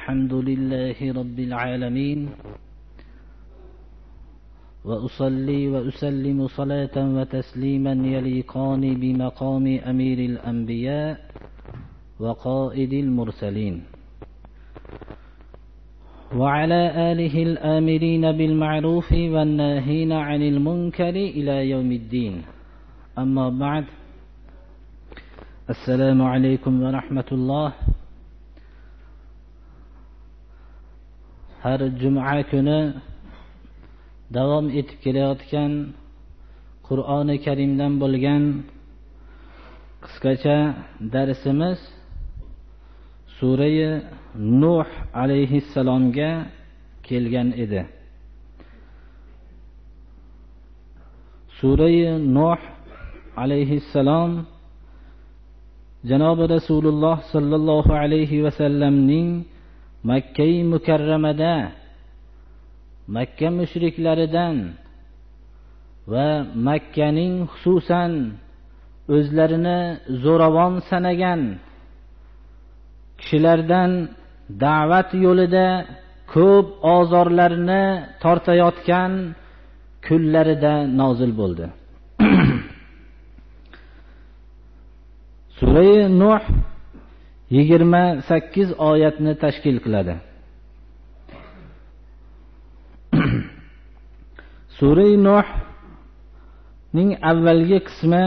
الحمد لله رب العالمين، وأصلي وأسلم صلاة وتسليما يليقان بمقام أمير الأنبياء وقائد المرسلين، وعلى آله الآمرين بالمعروف والناهين عن المنكر إلى يوم الدين. أما بعد، السلام عليكم ورحمة الله. Har juma kuni davom etib kelayotgan Qur'oni Karimdan bo'lgan qisqacha darsimiz Sura Nuh alayhissalomga kelgan edi. Sura Nuh alayhissalom Janobi Rasululloh sallallohu alayhi va sallamning Makka-i Mukarramada Makka mushriklaridan va Makkaning xususan o'zlarini zo'ravon sanagan kishilardan da'vat yo'lida ko'p ozorlarni tortayotgan kunlarida nozil bo'ldi. Sura Nuh 28 oyatni tashkil qiladi. Sura Nuh ning avvalgi qismi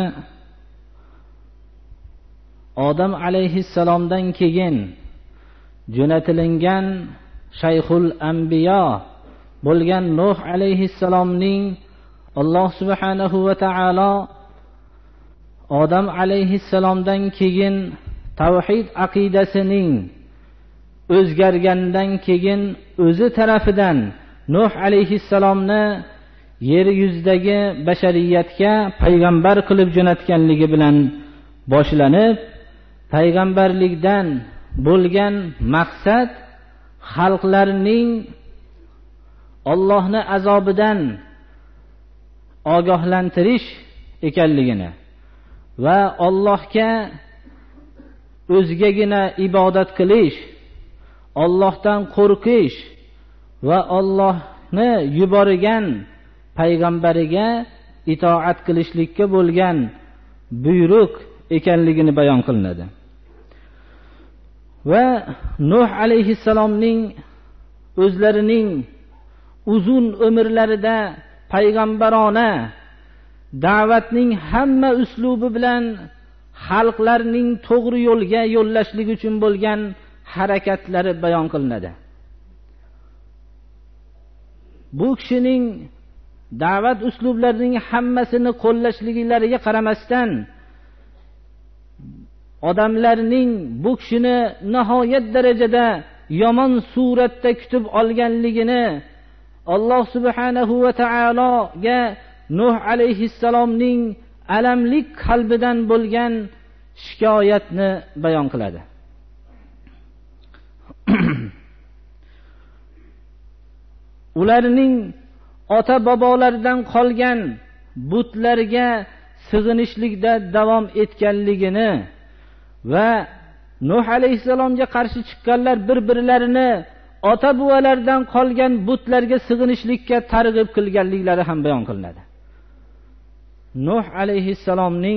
Odam alayhissalomdan keyin jo'natilingan Shayxul Anbiyo bo'lgan Nuh alayhissalomning Alloh subhanahu va taolo Odam alayhissalomdan keyin tavhid aqidasining o'zgargandan keyin o'zi tarafidan Nuh alayhissalomni yer yuzidagi bashariyatga payg'ambar qilib jo'natganligi bilan boshlanib, payg'ambarlikdan bo'lgan maqsad xalqlarning Allohning azobidan ogohlantirish ekanligini va Allohga o'zgagina ibodat qilish, Allohdan qo'rqish va Allohni yuborgan payg'ambariga itoat qilishlikka bo'lgan buyruq ekanligini bayon qilinadi. Va Nuh alayhissalomning o'zlarining uzun umrlarida payg'ambarona da'vatning hamma uslubi bilan xalqlarning to'g'ri yo'lga yo'llashlik uchun bo'lgan harakatlari bayon qilinadi. Bu kishining da'vat uslublarining hammasini qo'llashliklariga qaramasdan odamlarning bu kishini nihoyat darajada yomon suratda kutib olganligini Alloh subhanahu va taologa Nuh alayhissalomning alamlik qalbidan bo'lgan shikoyatni bayon qiladi. Ularning ota bobolaridan qolgan butlarga sig'inishlikda davom etganligini va Nuh alayhissalomga qarshi chiqqanlar bir-birlarini ota buvalardan qolgan butlarga sig'inishlikka targ'ib qilganliklari ham bayon qilinadi. Nuh alayhissalomning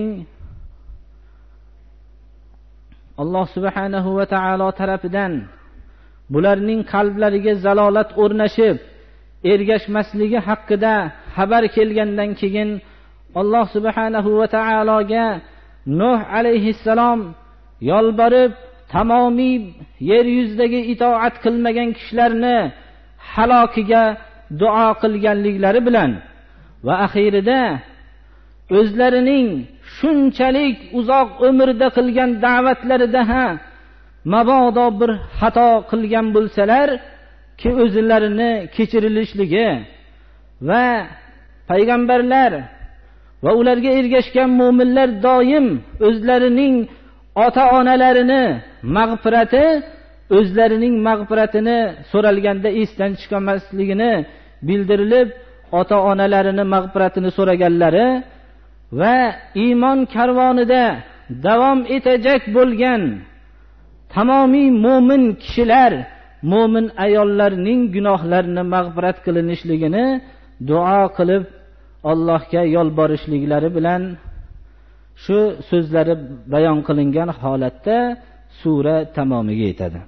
Alloh subhanahu va taolo tarafidan bularning qalblariga zalolat o'rnashib ergashmasligi haqida xabar kelgandan keyin Alloh subhanahu va taologa Nuh alayhissalom yolborib tamomiy yer yuzidagi itoat qilmagan kishilarni halokiga duo qilganliklari bilan va axirida o'zlarining shunchalik uzoq umrda qilgan da'vatlarida mabodo bir xato qilgan bo'lsalar ki o'zlarini kechirilishligi va payg'ambarlar va ularga ergashgan mu'minlar doim o'zlarining ota-onalarini mag'firati, o'zlarining mag'firatini so'ralganda esdan chiqmasligini bildirilib, ota-onalarini mag'firatini so'raganlari va iymon karvonida davom etajak bo'lgan tamomiy mo'min kishilar mo'min ayollarning gunohlarini mag'firat qilinishligini duo qilib Allohga yolborishliklari bilan shu so'zlari bayon qilingan holatda sura tamomiga yetadi.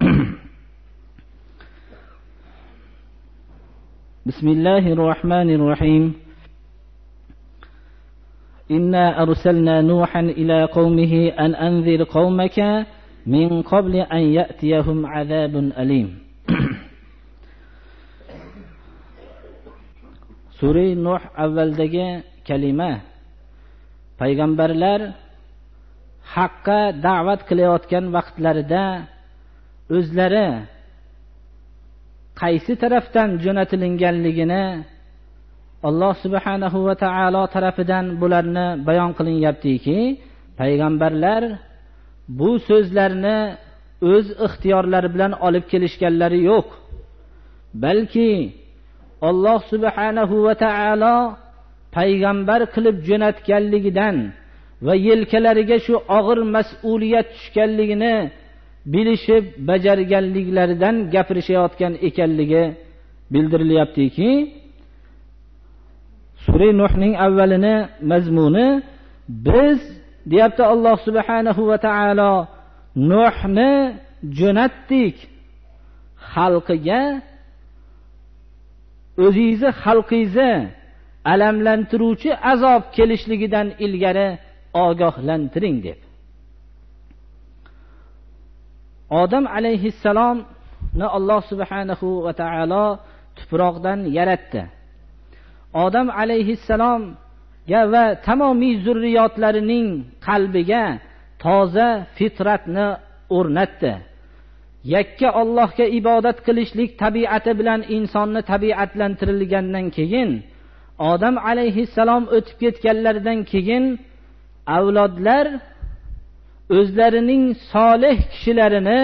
Bismillahirrohmanirrohim. Inna arsalna Nuhan ila qaumihi an anzir qaumaka min qabli an ya'tiyahum azabun alim. Sura Nuh avvaldagi kalima payg'ambarlar haqqa da'vat qilayotgan vaqtlarida o'zlari qaysi tarafdan jo'natilinganligini Alloh subhanahu va taolo tarafidan bularni bayon qilinyaptiki, payg'ambarlar bu so'zlarni o'z ixtiyorlari bilan olib kelishganlari yo'q, balki Alloh subhanahu va taolo payg'ambar qilib jo'natganligidan va yelkalariga shu og'ir mas'uliyat tushganligini bilishib bajarganliklaridan gapirishayotgan ekanligi bildirilyaptiki, Sura Nuhning avvalini mazmuni biz deyapti Alloh subhanahu va taolo Nuhni jo'natdik xalqiga, o'zingizni xalqingizni alamlantiruvchi azob kelishligidan ilgari ogohlantiring deb. Odam alayhissalomni Alloh subhanahu va taolo tuproqdan yaratdi. Odam alayhissalomga va tamomiy zurriyotlarining qalbiga toza fitratni o'rnatdi. Yakka Allohga ibodat qilishlik tabiati bilan insonni tabiatlantirilgandan keyin, Odam alayhissalom o'tib ketganlaridan keyin avlodlar o'zlarining solih kishilarini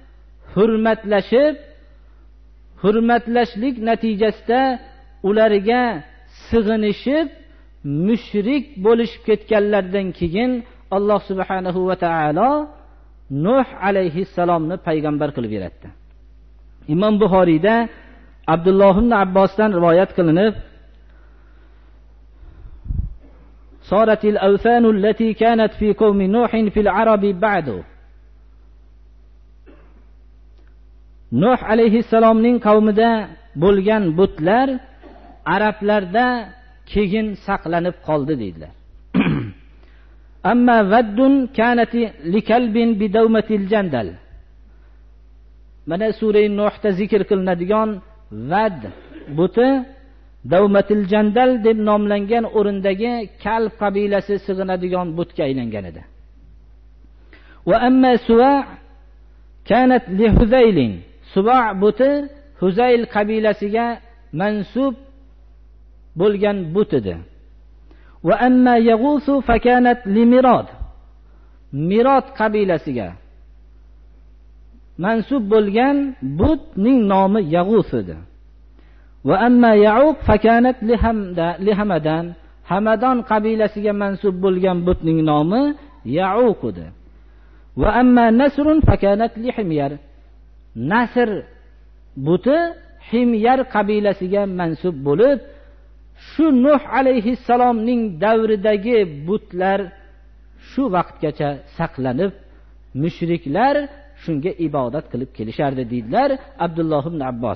hurmatlashlik natijasida ularga sig'inishib mushrik bo'lishib ketganlardan keyin Alloh subhanahu va taolo Nuh alayhissalomni payg'ambar qilib yaratdi. Imom Buxoriyda Abdulloh ibn Abbosdan rivoyat qilinib, Saratil awthanu allati kanat fi qawmi Nuhin fil arabi ba'du. Nuh alayhissalomning qavmida bo'lgan butlar arablarda keyin saqlanib qoldi deydilar. Amma vaddun kanat likalbin bidawmatil jandal. Mana sura Nuhda zikr qilinadigan vad buti Davmatil Jandal deb nomlangan o'rindagi Kalb qabilasi sig'inadigan butga aylangan edi. Va amma Suva kanat li Huzaylin. Suva buti Huzayl qabilasiga mansub bo'lgan but edi. Va amma Yaghuth fakanat li Mirad. Mirad qabilasiga mansub bo'lgan butning nomi Yaghuth edi. Va amma Ya'uq fakanat li Hamadan. Hamadan qabilasiga mansub bo'lgan butning nomi Ya'uq edi. Va amma Nasrun fakanat li Himyar. Nasr buti Himyar qabilasiga mansub bo'lib, shu Nuh alayhissalomning davridagi butlar shu vaqtgacha saqlanib, mushriklar shunga ibodat qilib kelishardi deydilar Abdulloh ibn Abbos.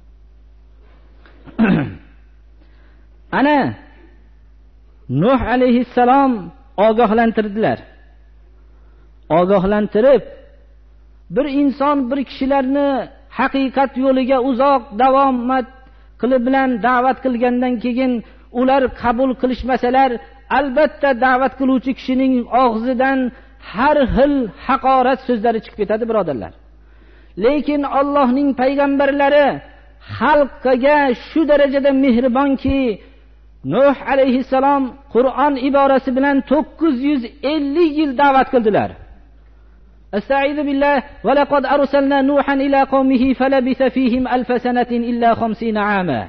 Ana Nuh alayhissalom ogohlantirdilar. Ogohlantirib, bir inson bir kishilarni haqiqat yo'liga uzoq davomat qilib bilan da'vat qilgandan keyin ular qabul qilishmasalar, albatta da'vat qiluvchi kishining og'zidan har xil haqorat so'zlari chiqib ketadi, birodarlar. Lekin Allohning payg'ambarlari xalqiga shu darajada mehribonki, Nuh alayhissalom Qur'on iborasi bilan 950 yil da'vat qildilar. Astagfiru billah va laqad arsalna Nuhan ila qaumihi falabitha fihim alf sanatin illa 50 ama.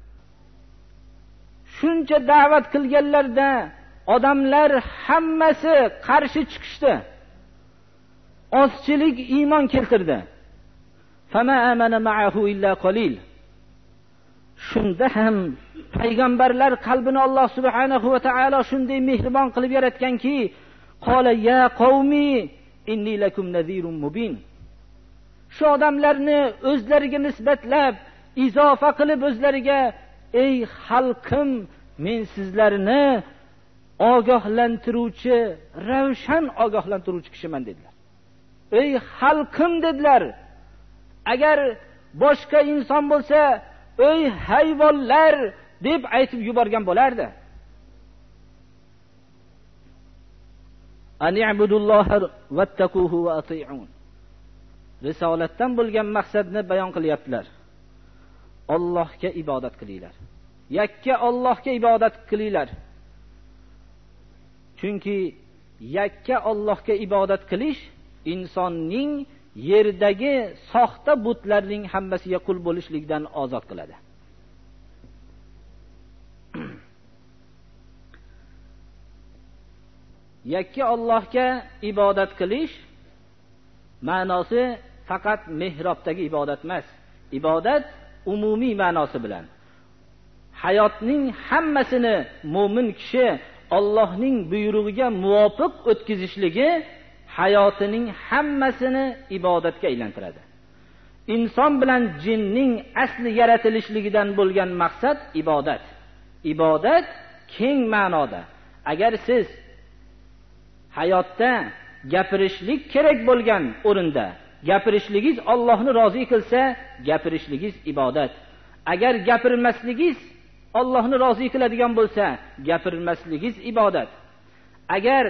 Shuncha da'vat qilganlarda odamlar hammasi qarshi chiqishdi. Ozchilik iymon keltirdi. fama amana ma'ahu illa qalil. Shunda ham payg'ambarlar qalbini Alloh subhanahu va taolo shunday mehribon qilib yaratganki, qala ya qavmi inni lakum nadhirun mubin. Shu odamlarni o'zlariga nisbatlab izofa qilib o'zlariga, ey xalqim, men sizlarni ogohlantiruvchi, ravshan ogohlantiruvchi kishiman dedilar. Ey xalqim dedilar. Agar boshqa inson bo'lsa, ey hayvonlar deb aytib yuborgan bo'lardi. Ani'budulloha vattaquhu va ati'un. Risolatdan bo'lgan maqsadni bayon qilyaptilar. Allohga ibodat qilinglar. Yakka Allohga ibodat qilinglar. Chunki yakka Allohga ibodat qilish insonning yerdagi soxta butlarning hammasiga qul bo'lishlikdan ozod qiladi. Yakka Allohga ibodat qilish ma'nosi faqat mehrobdagi ibodat emas. Ibodat umumiy ma'nosi bilan hayotning hammasini mo'min kishi Allohning buyrug'iga muvofiq o'tkazishligi hayotining hammasini ibodatga aylantiradi. Inson bilan jinning asli yaratilishligidan bo'lgan maqsad ibodat. Ibodat keng ma'noda. Agar siz hayotda gapirishlik kerak bo'lgan o'rinda gapirishligingiz Allohni rozi qilsa, gapirishligingiz ibodat. Agar gapirmasligingiz Allohni rozi qiladigan bo'lsa, gapirmasligingiz ibodat. Agar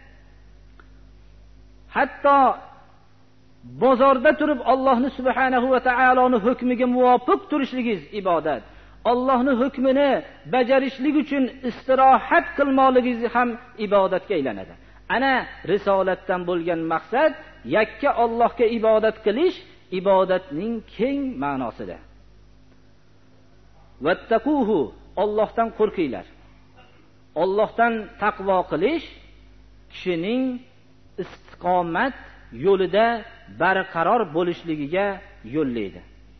hatto bozorda turib Allohni subhanahu va taoloning hukmiga muvofiq turishligingiz ibodat. Allohning hukmini bajarishlik uchun istirohat qilmoqligingiz ham ibodatga aylanadi. Ana risolatdan bo'lgan maqsad yakka Allohga ibodat qilish, ibodatning keng ma'nosida. Vattaquhu, Allohdan qo'rqinglar. Allohdan taqvo qilish kishining istiqomat yo'lida barqaror bo'lishligiga yo'llaydi.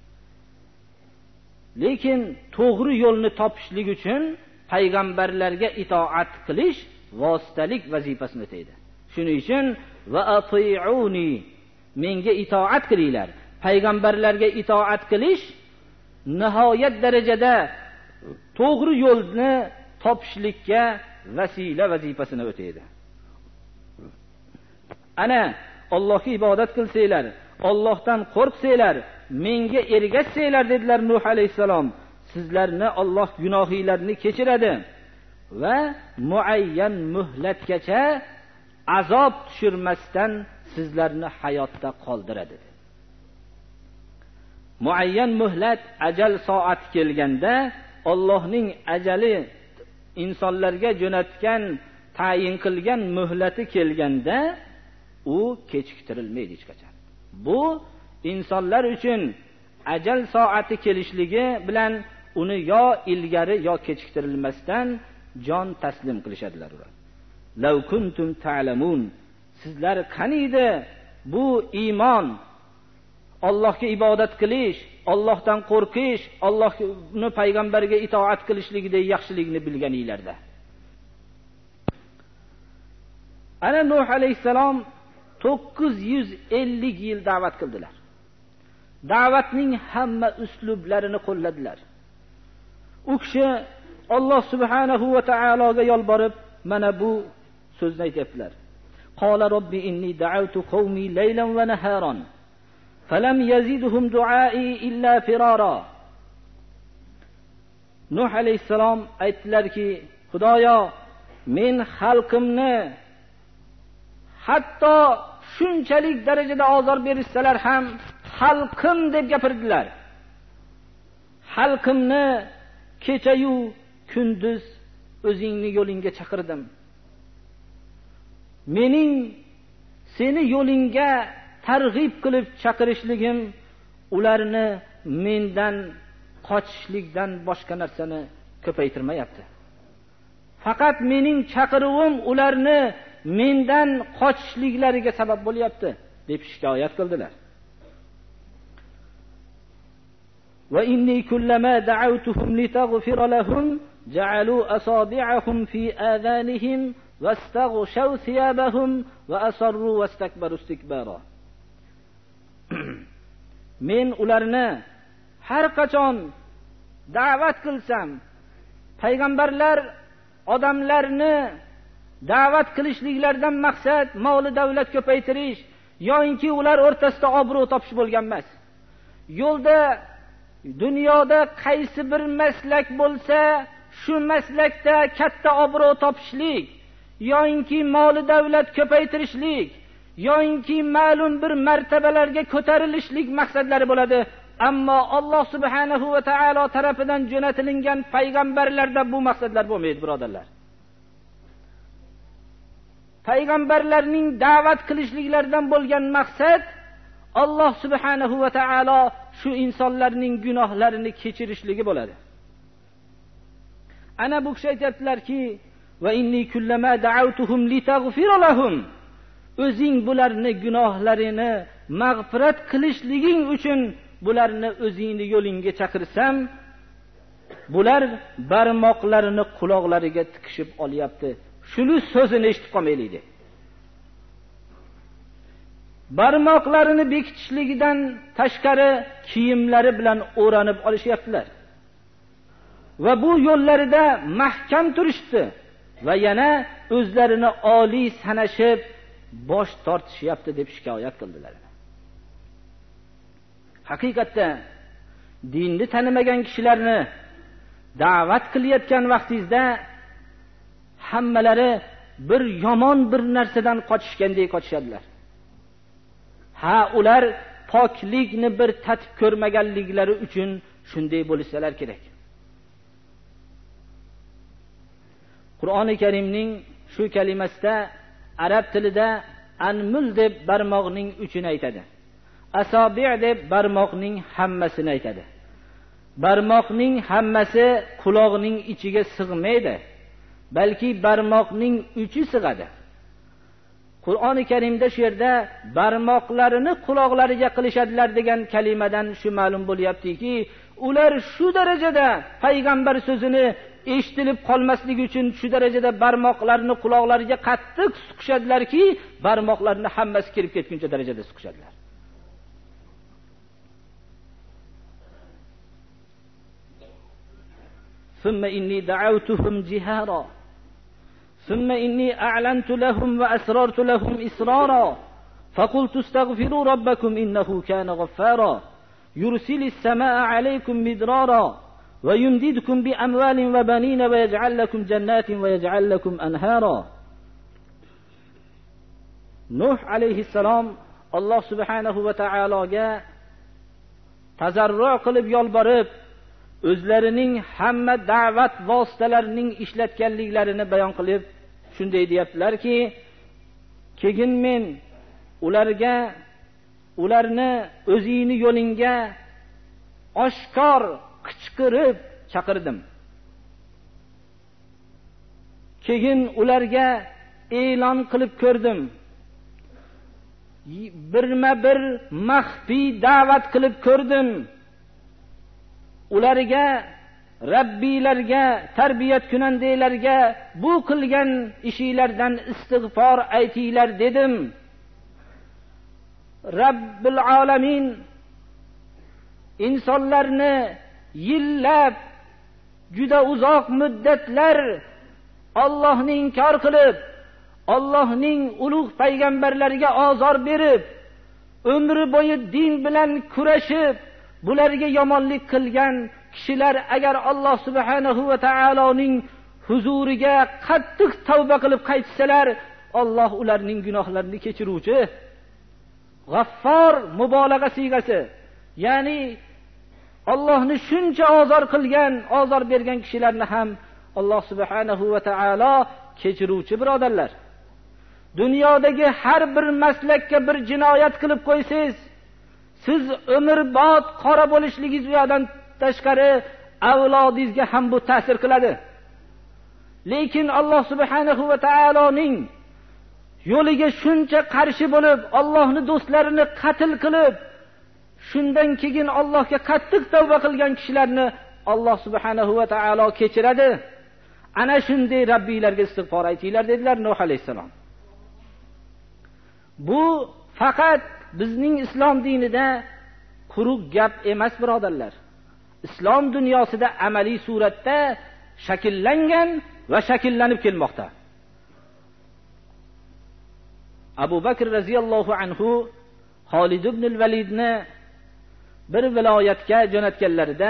Lekin to'g'ri yo'lni topishlik uchun payg'ambarlarga itoat qilish vositalik vazifasini o'taydi. Shuning uchun va ati'uni, menga itoat qilinglar. Payg'ambarlarga itoat qilish nihoyat darajada to'g'ri yo'lni topishlikka vasila vazifasini o'taydi. Ana Allohga ibodat qilsanglar, Allohdan qo'rqsanglar, menga ergashsanglar dedilar Nuh alayhisalom. Sizlarni Alloh gunohinglarni kechiradi va muayyan muhlatgacha azob tushirmasdan sizlarni hayotda qoldiradi. Muayyan muhlat, ajal soat kelganda, Allohning ajali insonlarga jo'natgan, tayin qilgan muhlati kelganda u kechiktirilmaydi hech qachon. Bu insonlar uchun ajal soati kelishligi bilan uni yo ilgari yo kechiktirilmasdan jon taslim qilishadilar ular. Law kuntum ta'lamun, sizlar qaniydi bu iymon, Allohga ibodat qilish, Allohdan qo'rqish, Allohning payg'ambariga itoat qilishligidagi yaxshilikni bilganinglarda. Ana Nuh alayhisalom 950 yil da'vat qildilar. Da'vatning hamma uslublarini qo'lladilar. U kishi Alloh subhanahu va taologa yolborib mana bu so'zni aytibdilar. Qala robbi inni da'awtu qawmi laylan va naharan falam yazidhum du'ai illa firara. Nuh alayhisalom aytdilarki, Xudoyo, men xalqimni hatto shunchalik darajada ozor berishsalar ham xalqim deb gapirdilar. Xalqimni kecha-yu kunduz o'zingni yo'lingga chaqirdim. Mening seni yo'lingga targ'ib qilib chaqirishligim ularni mendan qochishlikdan boshqa narsani ko'paytirmayapti. Faqat mening chaqiruvim ularni mendan qochishliklariga sabab bo'lyapti deb shikoyat qildilar. وإني كلما دعوتهم لتغفر لهم جعلوا أصابعهم في آذانهم واستغشوا ثيابهم وأصروا واستكبروا استكبارا. Men ularni har qachon da'vat qilsam, payg'ambarlar odamlarni da'vat qilishliklaridan maqsad mol davlat ko'paytirish yoki ular o'rtasida obro' topish bo'lgan emas. Yo'lda dunyoda qaysi bir maslak bo'lsa, shu maslakda katta obro' topishlik yoki mol davlat ko'paytirishlik yoki ma'lum bir martabalarga ko'tarilishlik maqsadlari bo'ladi. Ammo Alloh subhanahu va taolo tarafidan jo'natilgan payg'ambarlarda bu maqsadlar bo'lmaydi, birodarlar. Payg'ambarlarning da'vat qilishliklaridan bo'lgan maqsad Alloh subhanahu va taolo shu insonlarning gunohlarini kechirishligi bo'ladi. Ana bu kishi aytibdilarki, va inni kullama da'awtuhum litaghfira lahum, o'zing bularni gunohlarini mag'firat qilishliging uchun bularni o'zingni yo'lingga chaqirsam, bular barmoqlarini quloqlariga tikishib olyapti. Shuni so'zini eshitib qolmaylik deb. Barmoqlarini bekitishligidan tashqari kiyimlari bilan o'ranib olishyaptilar. Va bu yo'llarida mahkam turishdi va yana o'zlarini oliy sanashib bosh tortishyapti deb shikoyat qildilar. Haqiqatda dinni tanimagan kishilarni da'vat qilayotgan vaqtingizda hammalari bir yomon bir narsadan qochishgandek qochishadilar. Ha, ular poklikni bir tatib ko'rmaganliklari uchun shunday bo'lsalar kerak. Qur'oni Karimning shu kalimasida arab tilida anmul deb barmoqning uchini aytadi. Asobi' deb barmoqning hammasini aytadi. Barmoqning hammasi quloqning ichiga sig'maydi, balki barmoqning uchi sig'adi. Qur'oni Karimda shu yerda barmoqlarini quloqlariga qilishadilar degan kalimadan shu ma'lum bo'lyaptiki, ular shu darajada payg'ambar so'zini eshitilib qolmasligi uchun shu darajada barmoqlarini quloqlariga qattiq suqishadilarki, barmoqlarini hammasi kirib ketguncha darajada suqishadilar. ثم إني دعوتهم جهارا ثم إني أعلنت لهم وأسررت لهم إسرارا فقلت استغفروا ربكم إنه كان غفارا يرسل السماء عليكم مدرارا ويمددكم بأموال وبنين ويجعل لكم جنات ويجعل لكم أنهارا. Nuh alayhissalom Alloh subhanahu va taologa tazarru qilib yolborib o'zlarining hamma da'vat vositalarining ishlatganliklarini bayon qilib shunday deyaptilarki, keyin men ularni o'zingni yo'lingga oshkor qichqirib chaqirdim. Keyin ularga e'lon qilib ko'rdim. Birma-bir maxfiy da'vat qilib ko'rdim. Ularga, Rabbilarga, tarbiyat kunandalarga bu qilgan ishinglardan istig'for aytinglar dedim. Rabbil alamin insonlarni yillab, juda uzoq muddatlar Allohni inkor qilib, Allohning ulug' payg'ambarlariga ozor berib, umri bo'yi din bilan kurashib, bularga yomonlik qilgan kishilar agar Alloh subhanahu va taoloning huzuriga qattiq tavba qilib qaytsalar, Alloh ularning gunohlarini kechiruvchi, G'affor mubolag'a siygasi, ya'ni Allohni shuncha ozor bergan kishilarni ham Alloh subhanahu va taolo kechiruvchi, birodarlar. Dunyodagi har bir maslakka bir jinoyat qilib qo'ysangiz, siz umrbod qora bo'lishligingiz yo'dan tashqari avlodingizga ham bu ta'sir qiladi. Lekin Alloh subhanahu va taoloning yo'liga shuncha qarshi bo'lib, Allohning do'stlarini qatl qilib, shundan keyin Allohga qattiq tavba qilgan kishilarni Alloh subhanahu va taolo kechiradi. Ana shunday Rabbiylarga istig'for aytinglar dedilar Nuh alayhisalom. Bu faqat bizning islom dinida quruq gap emas, birodarlar. Islom dunyosida amaliy suratda shakllangan va shakllanib kelmoqda. Abu Bakr radhiyallohu anhu Xolid ibn al-Validni bir viloyatga jo'natganlarida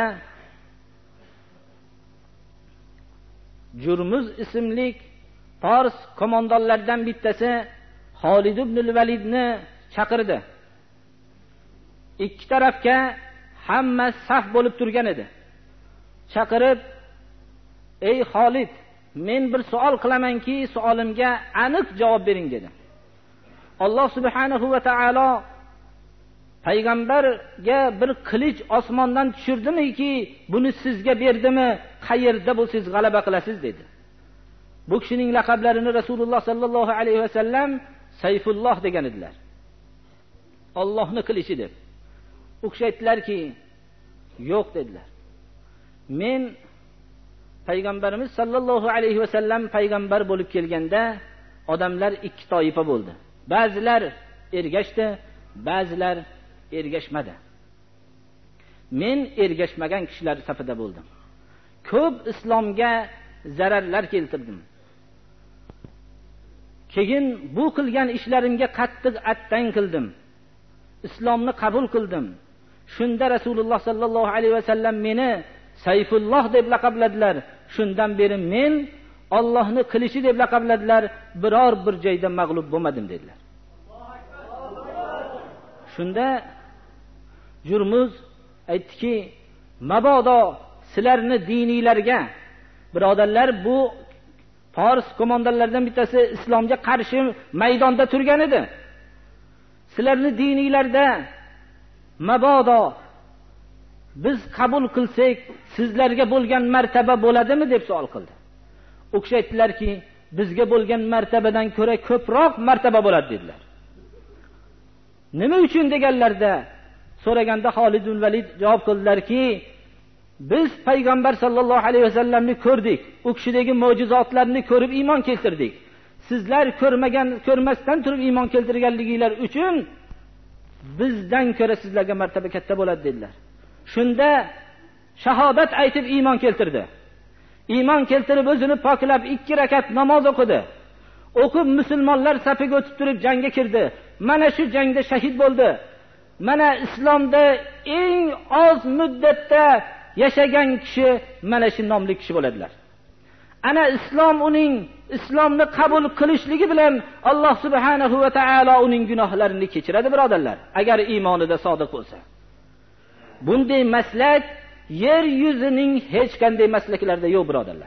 Jurmuz ismli Fors qo'mondonlaridan bittasi Xolid ibn al-Validni chaqirdi. Ikki tarafga hamma saf bo'lib turgan edi. Chaqirib, "Ey Xolid, men bir savol qilamanki, savolimga aniq javob bering" dedi. Alloh subhanahu va taolo payg'ambarga bir qilich osmondan tushirdimiki, buni sizga berdimi? Qayerda bo'lsangiz g'alaba qilasiz dedi. Bu kishining laqablarini Rasululloh sallallohu alayhi va sallam Sayfulloh degan edilar. Allohning qilichi deb. U kishi aytdilarki, "Yo'q" dedilar. Men payg'ambarimiz sallallohu alayhi va sallam payg'ambar bo'lib kelganda odamlar ikki toifa bo'ldi. Ba'zilar ergashdi, ba'zilar ergashmadi. Men ergashmagan kishilar safida bo'ldim. Ko'p islomga zararlar keltirdim. Keyin bu qilgan ishlarimga qattiq attang qildim. Islomni qabul qildim. Shunda Rasululloh sallallohu alayhi va sallam meni Sayfulloh deb laqabladilar. Shundan beri men Allohning qilichi deb laqabladilar. Biror bir joyda mag'lub bo'lmadim dedilar. Shunda Jurmuz aytdiki, "Mabodo sizlarni diniylarga, birodarlar, bu Fors qo'mondonlaridan bittasi islomga qarshi maydonda turgan edi. Sizlarni diniylarda mabodo biz qabul qilsak, sizlarga bo'lgan martaba bo'ladimi?" deb savol qildi. U kishi aytdilarki, "Bizga bo'lgan martabadan ko'ra ko'proq martaba bo'ladi" dedilar. Nima uchun deganlarda so'raganda Xolid ibn Valid javob qildilarki, "Biz payg'ambar sallallohu alayhi vasallamni ko'rdik. U kishidagi mo'jizotlarni ko'rib iymon keltirdik. Sizlar ko'rmasdan turib iymon keltirganliginglar uchun bizdan ko'ra sizlarga martaba katta bo'ladi" dedilar. Shunda shahodat aytib iymon keltirdi. Iymon keltirib o'zini poklab 2 rakat namoz o'qidi. O'qib musulmonlar safiga o'tib turib jangga kirdi. Mana shu jangda shahid bo'ldi. Mana islomda eng oz muddatda yashagan kishi mana shu nomli kishi bo'ladilar. Ana islom uning islomni qabul qilishligi bilan Alloh subhanahu va taolo uning gunohlarini kechiradi, birodarlar, agar iymonida sodiq bo'lsa. Bunday maslak yer yuzining hech qanday maslaklarida yo'q, birodarlar.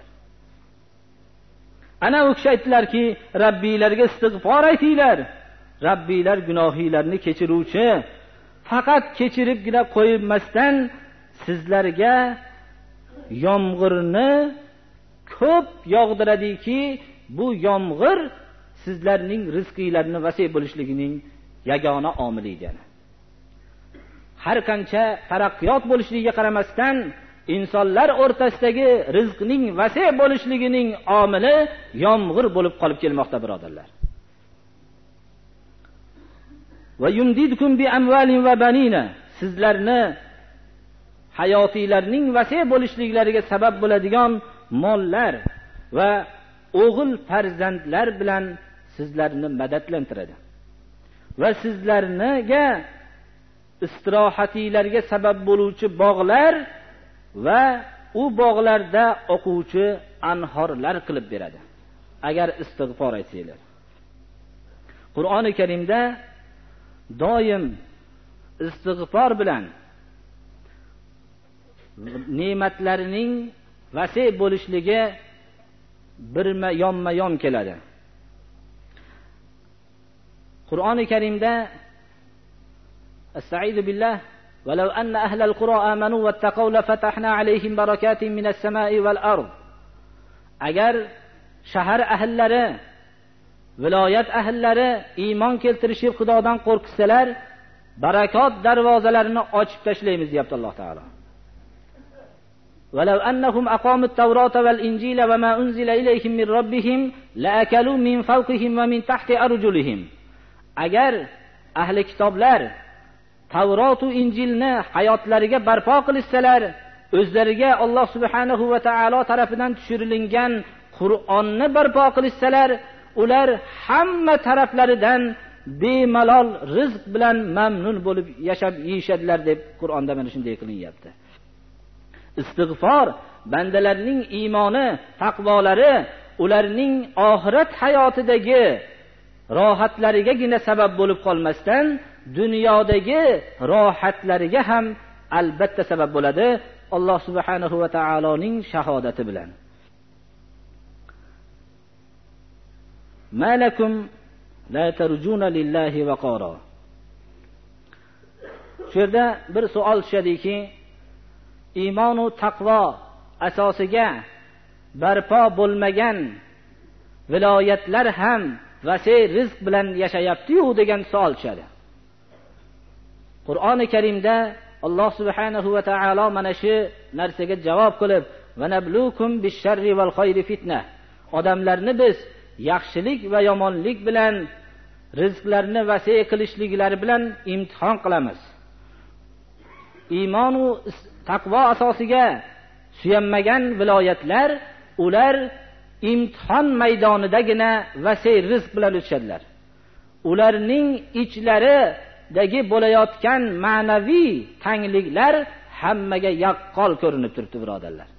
Ana u kishi aytdilarki, Rabbiylarga istig'for aytinglar. Rabbiylar gunohinglarni kechiruvchi, faqat kechiribgina qo'ymasdan sizlarga yomg'irni ko'p yog'diradiki, bu yomg'ir sizlarning rizqinglarni vasiy bo'lishligining yagona omili ekan. Har qancha taraqqiyot bo'lishligiga qaramasdan insonlar o'rtasidagi rizqning vasiy bo'lishligining omili yomg'ir bo'lib qolib kelmoqda, birodarlar. Va yumdidkum bi amwalin va banina, sizlarni hayotinglarning vasiy bo'lishliklariga sabab bo'ladigan mollar va o'g'il farzandlar bilan sizlarni madadlantiradi. Va sizlarga istirohatinglarga sabab bo'luvchi bog'lar va u bog'larda oquvchi anhorlar qilib beradi, agar istig'for aytsanglar. Qur'oni Karimda doim istig'for bilan ne'matlarining vasiy bo'lishligi yonma-yon keladi. Qur'oni Karimda Estaizu billah وَلَوْ أَنَّ أَهْلَ الْقُرَى آمَنُوا وَاتَّقَوْا لَفَتَحْنَا عَلَيْهِمْ بَرَكَاتٍ مِنَ السَّمَاءِ وَالْأَرْضِ. Agar shahar ahllari, viloyat ahllari iymon keltirishib Xudodan qo'rqsalar, barakot darvozalarini ochib tashlaymiz deyapti Alloh taolo. ولو أنهم أقاموا التوراة والإنجيل وما أنزل إليهم من ربهم لأكلوا من فوقهم ومن تحت أرجلهم. agar ahli kitoblar Tavrot va Injilni hayotlariga barpo qilsalar, o'zlariga Alloh subhanahu va taolo tarafidan tushirilgan Qur'onni barpo qilsalar, ular hamma taraflaridan bemalol rizq bilan mamnun bo'lib yashab yeyishadilar deb Qur'onda mana shunday qilinyapti. Istig'for bandalarning iymoni, taqvolari, ularning oxirat hayotidagi rohatlarigagina sabab bo'lib qolmasdan, dunyodagi rohatlariga ham albatta sabab bo'ladi, Alloh subhanahu va taoloning shahodati bilan. Malakum la tarjuna lillahi waqara. Shu yerda bir savol tushadiki, iymon va taqvo asosiga barpo bo'lmagan viloyatlar ham vasiy rizq bilan yashayapti-yu degan savol tushadi. Qur'oni Karimda Alloh subhanahu va taolo mana shu narsaga javob qilib, "Va nablukum bish-sharri wal khayri fitna." Odamlarni biz yaxshilik va yomonlik bilan rizqlarni vasiy qilishliklari bilan imtihon qilamiz. Iymon va taqvo asosiga suyanmagan viloyatlar, ular imtihon maydonidagina vasiy rizq bilan o'tishadilar. Ularning ichlaridagi bo'layotgan ma'naviy tangliklar hammaga yaqqol ko'rinib turibdi, birodarlar.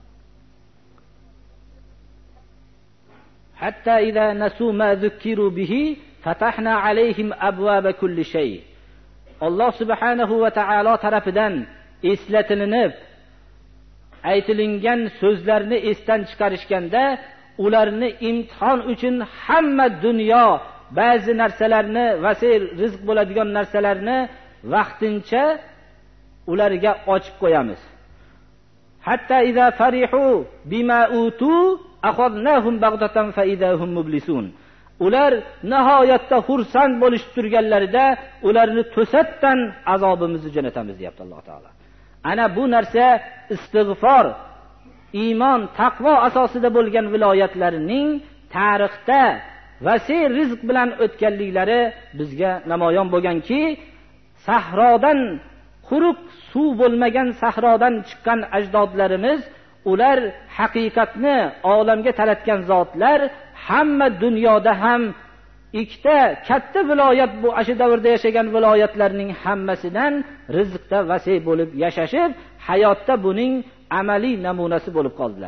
Hatta idza nasu ma zukkiru bihi fatahna alayhim abwaba kulli shay. Alloh subhanahu va taolo tarafidan eslatilinib aytilingan so'zlarni esdan chiqarishganda, ularni imtihon uchun hamma dunyo ba'zi narsalarni, vasiy rizq bo'ladigan narsalarni vaqtincha ularga ochib qo'yamiz. Hatta idza farihu bima utu akhadnahum baghtatan fa idahum mublisun. Ular nihoyatda xursand bo'lib turganlarida ularni to'satdan azobimizni jo'natamiz deyapti Alloh taolo. Ana bu narsa istig'for, iymon, taqvo asosida bo'lgan viloyatlarining tarixda vasiy rizq bilan o'tganliklari bizga namoyon bo'lganki, sahrodan, quruq suv bo'lmagan sahrodan chiqqan ajdodlarimiz, ular haqiqatni olamga taratgan zotlar, hamma dunyoda ham ikkita katta viloyat, bu ashu davrda yashagan viloyatlarning hammasidan rizqda vasiy bo'lib yashashib, hayotda buning amaliy namunasi bo'lib qoldilar.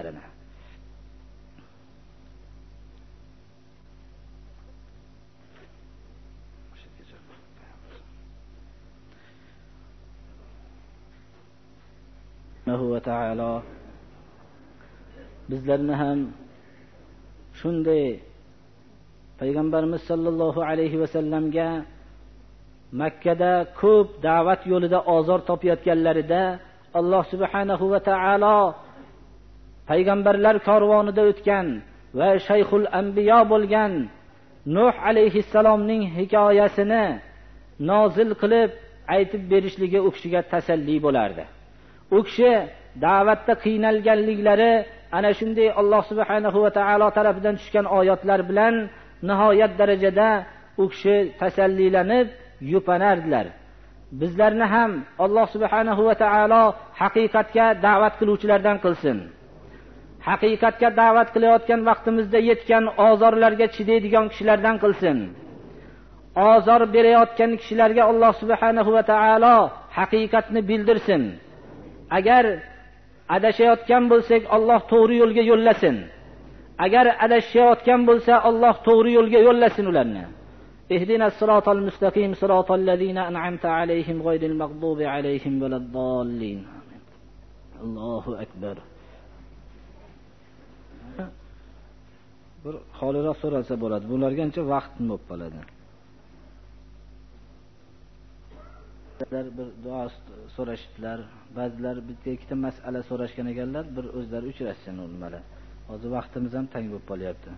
Alloh va taolo bizlarni ham shunday Payg'ambarimiz sollallohu alayhi va sallamga Makkada ko'p da'vat yo'lida ozor topayotganlarida Alloh subhanahu va taolo payg'ambarlar karvonida o'tgan va shayxul anbiyo bo'lgan Nuh alayhissalomning hikoyasini nozil qilib aytib berishligi u kishiga tasalli bo'lardi. U kishi da'vatda qiynalganliklari ana shunday Alloh subhanahu va taolo tarafidan tushgan oyatlar bilan nihoyat darajada u kishi tasallilanib yupanardilar. Bizlarni ham Alloh subhanahu va taolo haqiqatga da'vat qiluvchilardan qilsin. Haqiqatga da'vat qilayotgan vaqtimizda yetgan ozorlarga chidaydigan kishilardan qilsin. Ozor berayotgan kishilarga Alloh subhanahu va taolo haqiqatni bildirsin. Agar adashayotgan bo'lsak, Alloh to'g'ri yo'lga yo'llasin. Agar adashayotgan bo'lsa, Alloh to'g'ri yo'lga yo'llasin ularni. Ihdinas siratal mustaqim siratal ladzina an'amta alayhim ghayril maghdubi alayhim valaddallin. Allohu akbar. Bir xoliroq so'ralsa bo'ladi. Bulargancha vaqt bo'lib qoladi. Ba'zilar bir duo so'rashdilar, ba'zilar bitta ikkita masala so'rashgan ekanlar, bir o'zlari uchrashsin nimalar. Hozir vaqtimiz ham tang bo'lib qolyapti.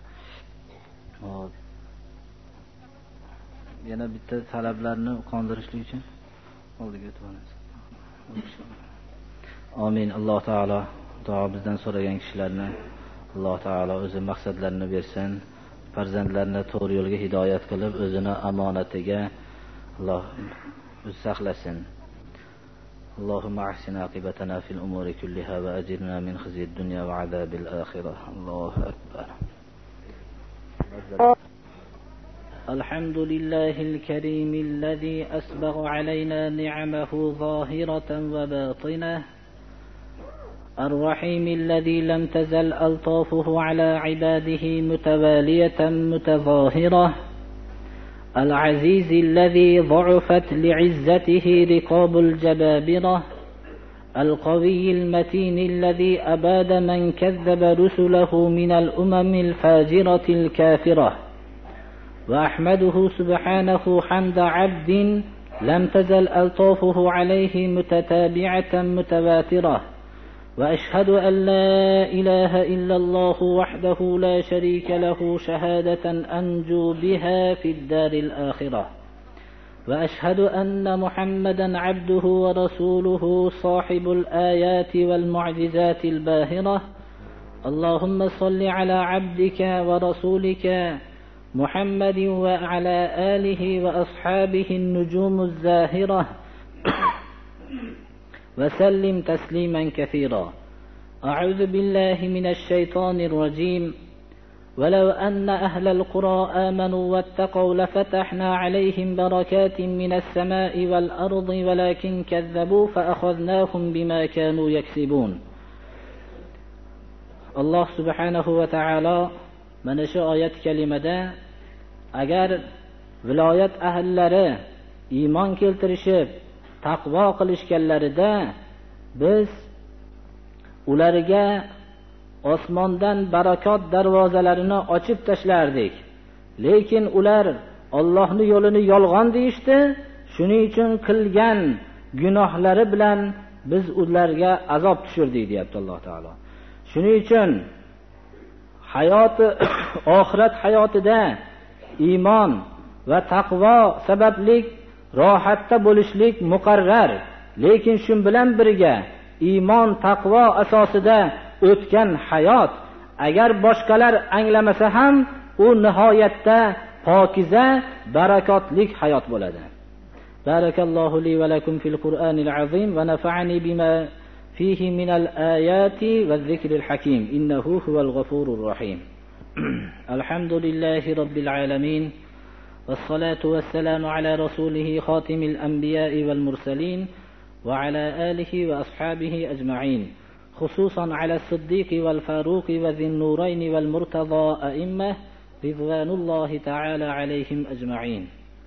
Hop. Yana bitta talablarni qondirishlik uchun Amin. Alloh taolo duo bizdan so'ragan kishilarni Alloh taolo o'zi maqsadlarini bersin. Farzandlarini to'g'ri yo'lga hidoyat qilib, o'zini amonatiga Alloh saqlasin. Allahumma ahsin aqibatana fil umuri kulliha wa ajirna min khizyid dunya wa azabil akhirah. Allohu akbar. الحمد لله الكريم الذي أسبغ علينا نعمه ظاهرة وباطنة، الرحيم الذي لم تزل ألطافه على عباده متوالية متظاهرة، العزيز الذي ضعفت لعزته رقاب الجبابرة، القوي المتين الذي أباد من كذب رسله من الأمم الفاجرة الكافرة، وأحمده سبحانه حمد عبد لم تزل ألطافه عليه متتابعة متواترة، وأشهد أن لا إله إلا الله وحده لا شريك له شهادة أنجو بها في الدار الآخرة، وأشهد أن محمدا عبده ورسوله صاحب الآيات والمعجزات الباهرة. اللهم صل على عبدك ورسولك محمد وعلى آله وأصحابه النجوم الزاهرة وسلم تسليما كثيرا. أعوذ بالله من الشيطان الرجيم. ولو أن أهل القرى آمنوا واتقوا لفتحنا عليهم بركات من السماء والأرض ولكن كذبوا فأخذناهم بما كانوا يكسبون. الله سبحانه وتعالى mana shu oyat kalimada agar viloyat ahllari iymon keltirishib taqvo qilishganlarida biz ularga osmondan barakot darvozalarini ochib tashlardik, lekin ular Allohning yo'lini yolg'on deyishdi. Shuning uchun qilgan gunohlari bilan biz ularga azob tushirdik deyapti Alloh taolo. Shuning uchun hayoti oxirat hayotida iymon va taqvo sababli rohatda bo'lishlik muqarrar, lekin shu bilan birga iymon taqvo asosida o'tgan hayot agar boshqalar anglamasa ham u nihoyatda pokiza barakotlik hayot bo'ladi. Barakallohu li va lakum fil Qur'anil azim va nafa'ani bima فيه من الآيات والذكر الحكيم إنه هو الغفور الرحيم. الحمد لله رب العالمين، والصلاة والسلام على رسوله خاتم الأنبياء والمرسلين وعلى آله وأصحابه أجمعين، خصوصا على الصديق والفاروق وذي النورين والمرتضى أئمة رضوان الله تعالى عليهم أجمعين.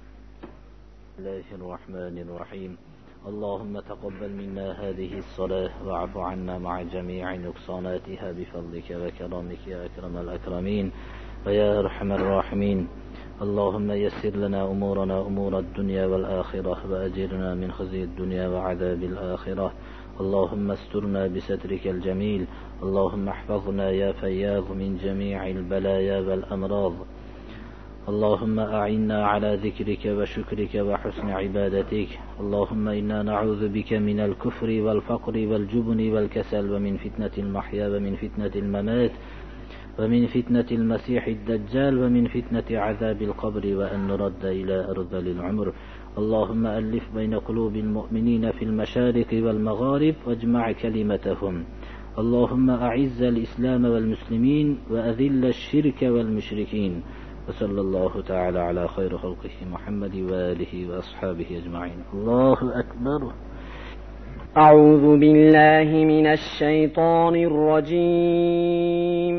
بسم الله الرحمن الرحيم. اللهم تقبل منا هذه الصلاة واعف عنا مع جميع نقصاناتها بفضلك وكرمك يا أكرم الأكرمين ويا أرحم الراحمين. اللهم يسر لنا أمورنا أمور الدنيا والآخرة وأجرنا من خزي الدنيا وعذاب الآخرة. اللهم استرنا بسترك الجميل. اللهم احفظنا يا فياض من جميع البلايا والأمراض. اللهم أعنا على ذكرك وشكرك وحسن عبادتك. اللهم إنا نعوذ بك من الكفر والفقر والجبن والكسل ومن فتنة المحيا ومن فتنة الممات ومن فتنة المسيح الدجال ومن فتنة عذاب القبر وأن نرد إلى أرذل العمر. اللهم ألف بين قلوب المؤمنين في المشارق والمغارب واجمع كلمتهم. اللهم أعز الإسلام والمسلمين وأذل الشرك والمشركين. وصلى الله تعالى على خير خلقه محمد وآله وأصحابه أجمعين. الله أكبر. أعوذ بالله من الشيطان الرجيم.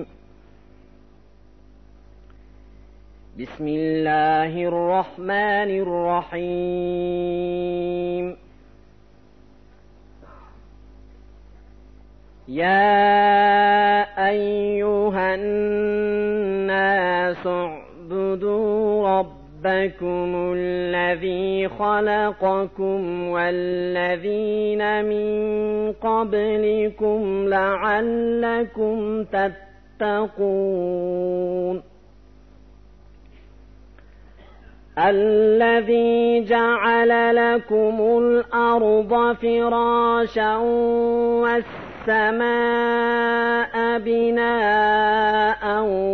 بسم الله الرحمن الرحيم. يا أيها الناس اعبدوا ربكم الذي خلقكم والذين من قبلكم لعلكم تتقون. الذي جعل لكم الأرض فراشا والسماء بناء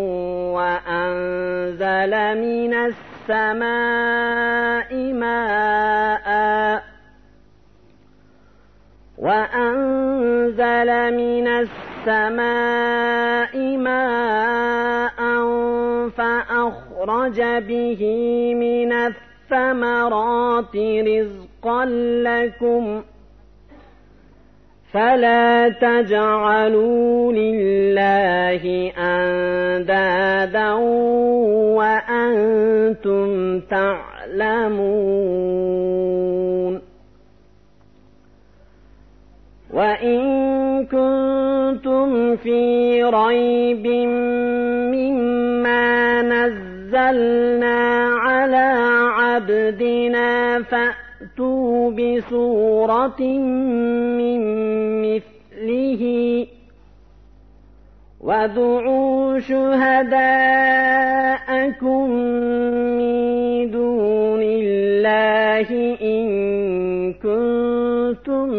وأنزل من السماء ماء فأخرج به من الثمرات رزقا لكم فلا تجعلوا لله أندادا وأنتم تعلمون وإن كنتم في ريب مما نزلنا على عبدنا فأتوا بسورة من مثله وادعوا شهداءكم من دون الله إن كنتم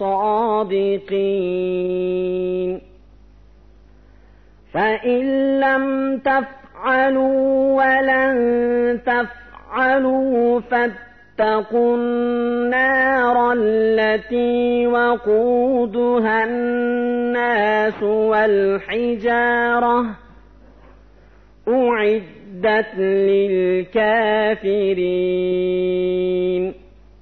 صادقين فإن لم تفعلوا ولن تفعلوا فاتقوا النار التي وقودها الناس والحجارة أعدت للكافرين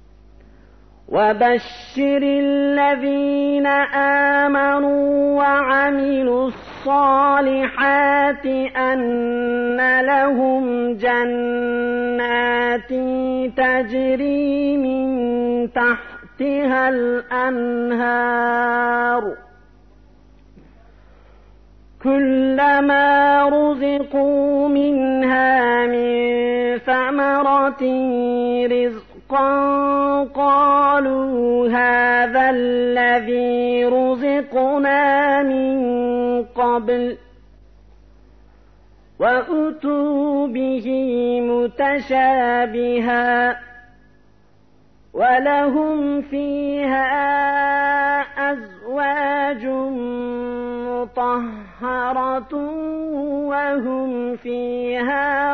وبشر الذين آمنوا وعملوا الصالحات أن لهم جنات تجري من تحتها الأنهار كلما رزقوا منها من ثمرة رزقا قالوا هذا الذي رزقنا من قبل وأتوا به متشابها ولهم فيها أزواج مطهرة وهم فيها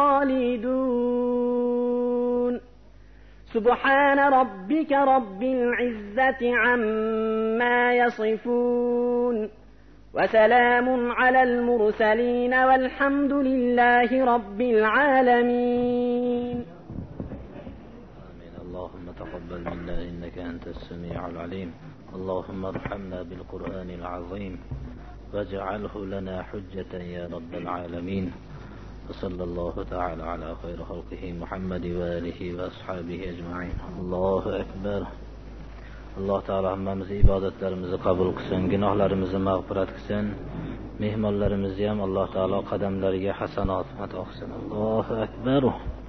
خالدون سبحان ربك رب العزة عما يصفون وسلام على المرسلين والحمد لله رب العالمين. اللهم تقبل منا إنك أنت السميع العليم. اللهم ارحمنا بالقرآن العظيم واجعله لنا حجة يا رب العالمين. وصلى الله تعالى على خير خلقه محمد وآله وأصحابه أجمعين. الله أكبر. Allah Teala hammamizni ibodatlarimizni qabul qilsin, gunohlarimizni mag'firat qilsin. Mehmonlarimizni ham Alloh taolo qadamlariga hasanat ato qilsin. Allohu akbar.